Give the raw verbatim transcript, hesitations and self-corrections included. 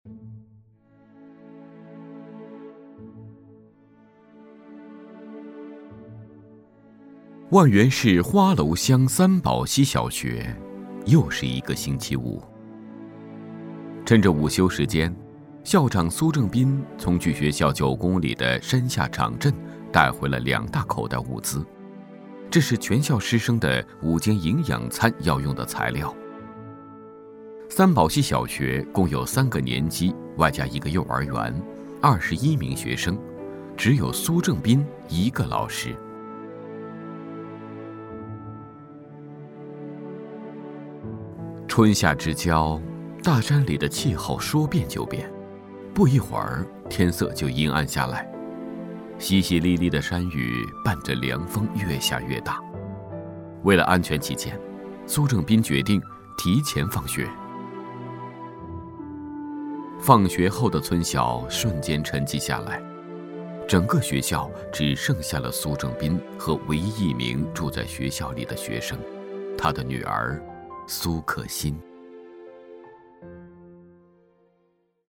万源市花楼乡三宝溪小学，又是一个星期五。趁着午休时间，校长苏正斌从距学校九公里的山下场镇带回了两大口袋物资，这是全校师生的午间营养餐要用的材料。三宝溪小学共有三个年级，外加一个幼儿园，二十一名学生，只有苏正斌一个老师。春夏之交，大山里的气候说变就变，不一会儿天色就阴暗下来，淅淅沥沥的山雨伴着凉风越下越大。为了安全起见，苏正斌决定提前放学。放学后的村小瞬间沉寂下来，整个学校只剩下了苏正斌和唯一一名住在学校里的学生，他的女儿苏可欣。